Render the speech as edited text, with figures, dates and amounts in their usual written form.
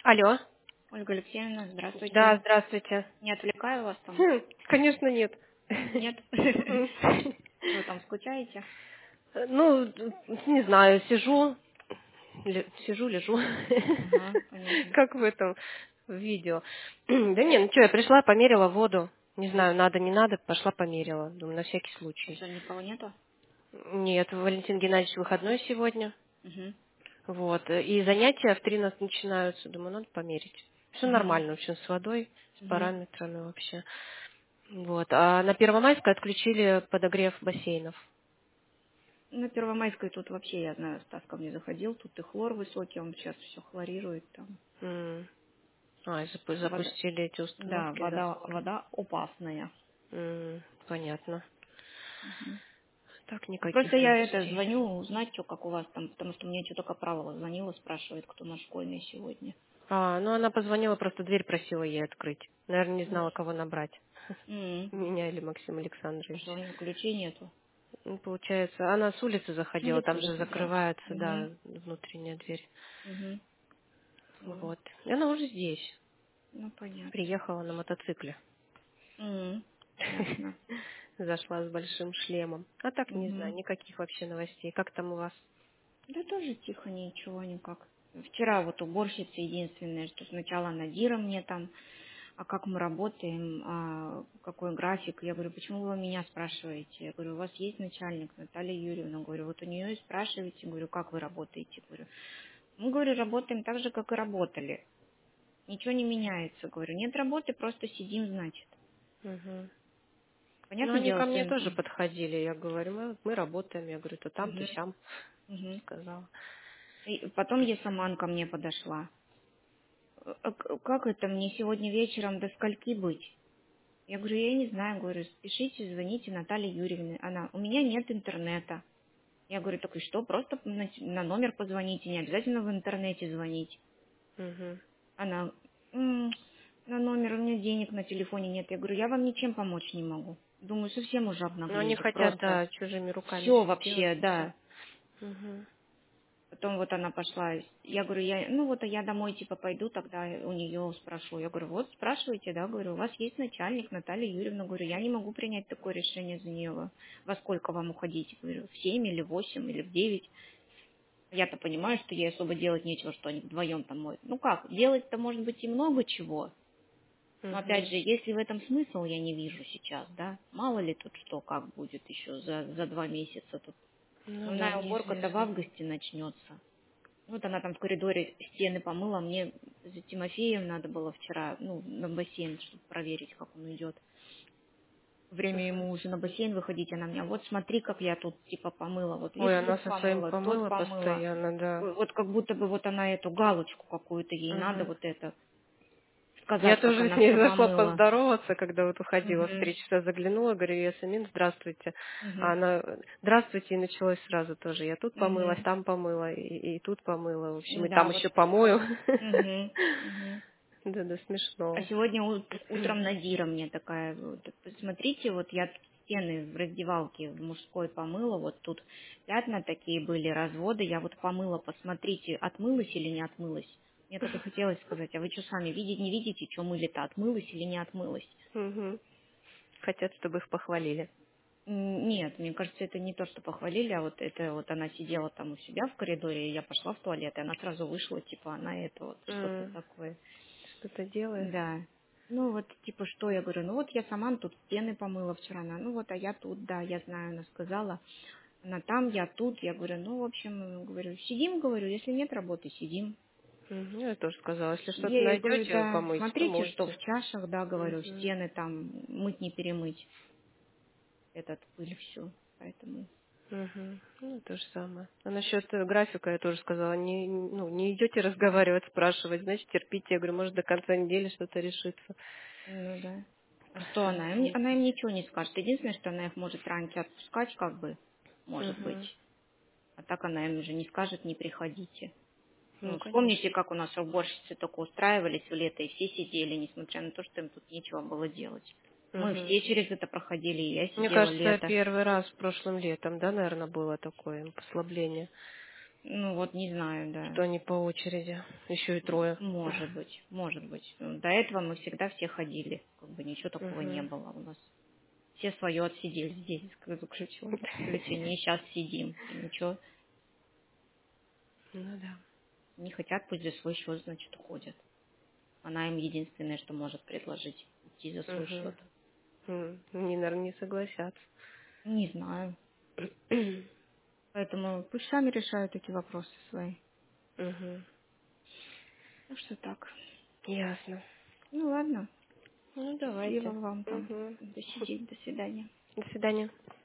Алло. Ольга Алексеевна, здравствуйте. Да, здравствуйте. Не отвлекаю вас там? Конечно, нет. Нет? Вы там скучаете? Ну, не знаю, сижу, лежу. Ага, понятно. Как в этом видео. Да не, ну что, я пришла, померила воду. Не знаю, надо, не надо, пошла померила. Думаю, на всякий случай. Что, никого нету? Нет, Валентин Геннадьевич выходной сегодня. Угу. Вот. И занятия в 13 начинаются. Думаю, надо померить. Все Угу. нормально, в общем, с водой, с Угу. параметрами вообще. Вот. А на Первомайской отключили подогрев бассейнов. На Первомайской тут вообще, я знаю, Стас ко мне заходил, тут и хлор высокий, он сейчас все хлорирует там. М. И Вода, запустили эти да, установки, да, вода, хлора. вода опасная. Понятно. Мгм. Так, Ну, никаких просто я новостей. звоню узнать, что как у вас там, потому что мне что только Правила звонила, спрашивает, кто на школьной сегодня. Ну она позвонила, просто дверь просила ей открыть. Наверное, не знала, Вот. кого набрать. М. Меня или Максима А что, Александровича. у нее ключей нету? Ну, получается, она с улицы С заходила, улицы там же заходила? закрывается, Угу. да, внутренняя дверь. Угу. Вот. И она уже здесь. Ну, понятно. Приехала на мотоцикле. Ясно. Зашла с большим шлемом. А так не знаю, Мгм. никаких вообще новостей. Как там у вас? Да тоже тихо, ничего никак. Вчера вот уборщица единственная, что сначала Надира мне там, а как мы работаем, какой график. Я говорю, почему вы меня спрашиваете? Я говорю, у вас есть начальник, Наталья Юрьевна. Говорю, вот у нее и спрашиваете. Говорю, как вы работаете? Говорю, мы, говорю, работаем так же, как и работали. Ничего не меняется. Говорю, нет работы, просто сидим, значит. Угу. Ну, Понятное они дело, ко что мне им тоже там. подходили. Я говорю, мы работаем. Я говорю, то там, то Мгм. сям, Мгм. сказала. И потом Есаман ко мне подошла. Как это мне сегодня вечером до скольки быть? Я говорю, я не знаю, говорю, спешите, звоните Наталье Юрьевне. Она, у меня нет интернета. Я говорю, так и что, просто на номер позвоните, не обязательно в интернете звонить. Угу. Она, на номер, у меня денег на телефоне нет. Я говорю, я вам ничем помочь не могу. Думаю, совсем уже Ну, они обнаглели. хотят, Просто да, чужими руками все все сделать вообще, и все. да. Угу. Потом вот она пошла, я говорю, я домой типа пойду, тогда у нее спрошу. Я говорю, вот спрашивайте, да, говорю, у вас есть начальник, Наталья Юрьевна, говорю, я не могу принять такое решение за нее. Во сколько вам уходить? Говорю, в 7 или в 8 или в 9. Я-то понимаю, что ей особо делать нечего, что они вдвоем там моют. Ну как, делать-то может быть и много чего. Но опять Угу. же, если в этом смысл, я не вижу сейчас, да. Мало ли тут что, как будет еще за 2 месяца. Тут Ну да, основная уборка-то в неизвестно. августе начнется. Вот она там в коридоре стены помыла, мне за Тимофеем надо было вчера, на бассейн, чтобы проверить, как он идет. Время ему уже на бассейн выходить, она мне, вот смотри, как я тут типа помыла, вот видишь, Ой, она тут со своим помыла, тут помыла помыла. постоянно, да. Вот как будто бы вот она эту галочку какую-то ей надо Угу. вот это Я сказать, как тоже с она ней все зашла помыла. поздороваться, когда вот уходила в Угу, 3 часа, заглянула, говорю, Ясамин, здравствуйте. А угу, она, здравствуйте, и началось сразу тоже. Я тут помылась, угу. там помыла, и тут помыла, в общем, и Да, там вот. еще помою. Угу, угу. Да, А смешно. сегодня утром Надира мне такая, вот, посмотрите, вот я тут стены в раздевалке в мужской помыла, вот тут пятна такие были, разводы, я вот помыла, посмотрите, отмылась или не отмылась. Мне так и хотелось сказать, а вы что сами видите, не видите, что мыли-то, отмылась или не отмылась? Мгм. Хотят, чтобы их похвалили. Нет, мне кажется, это не то, что похвалили, а вот это вот она сидела там у себя в коридоре, и я пошла в туалет, и она сразу вышла, типа, она это вот что-то такое. Что-то делает. Да. Ну вот, типа, что я говорю, ну вот я сама тут стены помыла вчера, она, ну вот, а я тут, да, я знаю, она сказала, она там, я тут, я говорю, ну, в общем, говорю, сидим, говорю, если нет работы, сидим. Я тоже сказала, если что-то Я ей говорю, найдете, да, помыть, то смотрите, что в мойте. чашах, да, говорю, Мгм. стены там мыть не перемыть, этот пыль всю, поэтому. Мгм. Ну, то же самое. А насчет графика я тоже сказала, не идете разговаривать, спрашивать, значит, терпите. Я говорю, может, до конца недели что-то решится. Ну да. А что она? Посмотрим. Она им ничего не скажет. Единственное, что она их может раньше отпускать, как бы, может быть. Мгм. А так она им уже не скажет, не приходите. Ну, Ну, вспомните, конечно. как у нас уборщицы только устраивались в лето, и все сидели, несмотря на то, что им тут нечего было делать. Мы Мгм. все через это проходили, и я Мне сидела кажется, лето. первый раз прошлым летом, да, наверное, было такое послабление. Ну вот не знаю, да. что они по очереди, еще и трое. Может быть, может быть. Ну, до этого мы всегда все ходили, как бы ничего такого не Мгм. было у нас. Все свое отсидели здесь, к заключение, и сейчас сидим. И ничего, Ну да. не хотят, пусть за свой счет, значит, уходят. Она им единственное, что может предложить, идти за свой счет. Мгм. Они, наверное, не согласятся. Не знаю. Поэтому пусть сами решают эти вопросы свои. Мгм. Так что так. Ясно. Ну ладно. Ну, Счастливо давайте. вам там Мгм. досидеть. До свидания. До свидания.